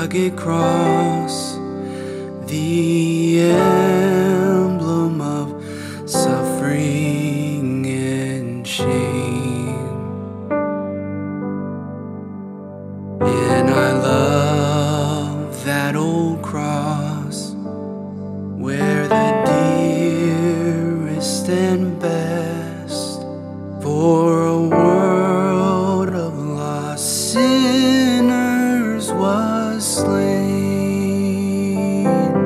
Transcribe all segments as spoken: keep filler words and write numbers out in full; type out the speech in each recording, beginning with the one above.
rugged cross, the emblem of suffering and shame. And I love that old cross where the dearest and best for a world of lost sinners was slain.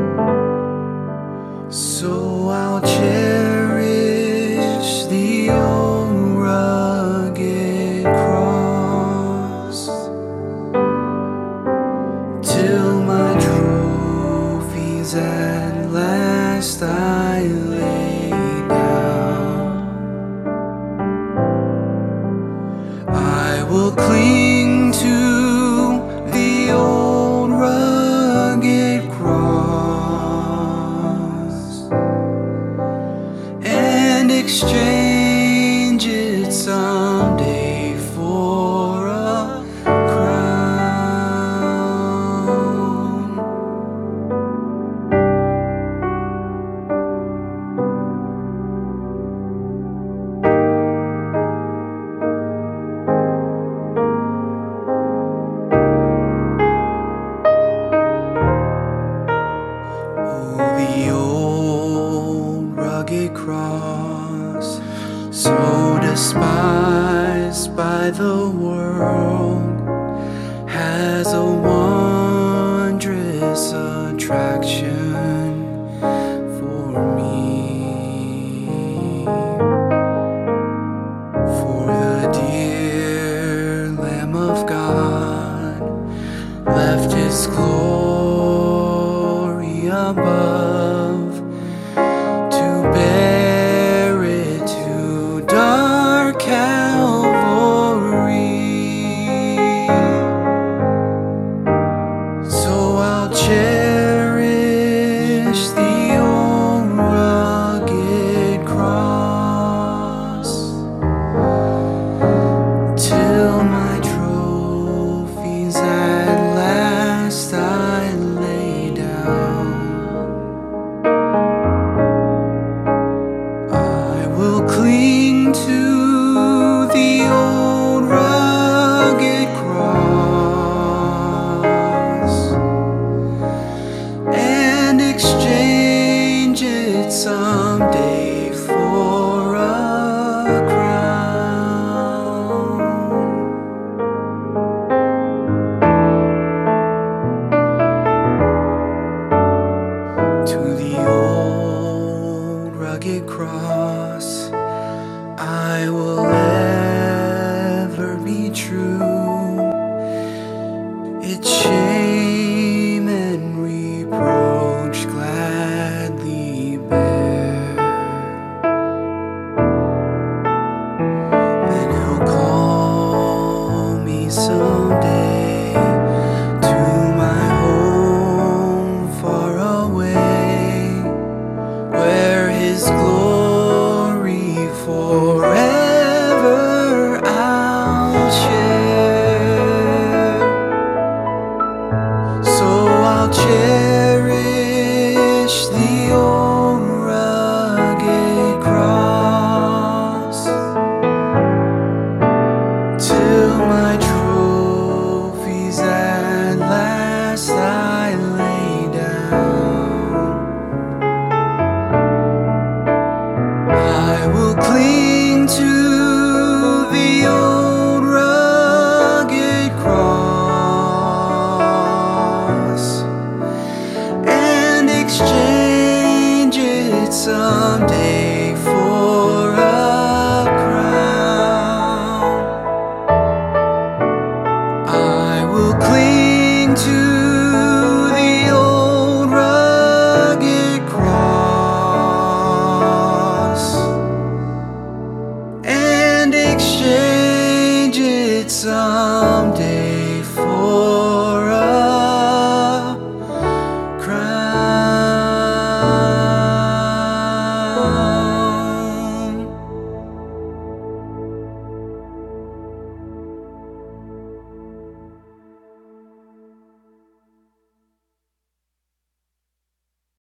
So I'll cherish the old rugged cross till my trophies at last I lay down. I will cling to the old rugged cross and exchange it someday for a crown. Oh, the old rugged cross, so despised by the world, has a wondrous attraction for me. For the dear Lamb of God left His glory above to bear it to dark Calvary. So I'll cherish the old rugged cross till my trophies at last I lay down. I will cling to the old rugged cross and exchange it someday for a crown. To the old rugged cross I will ever be true. It changed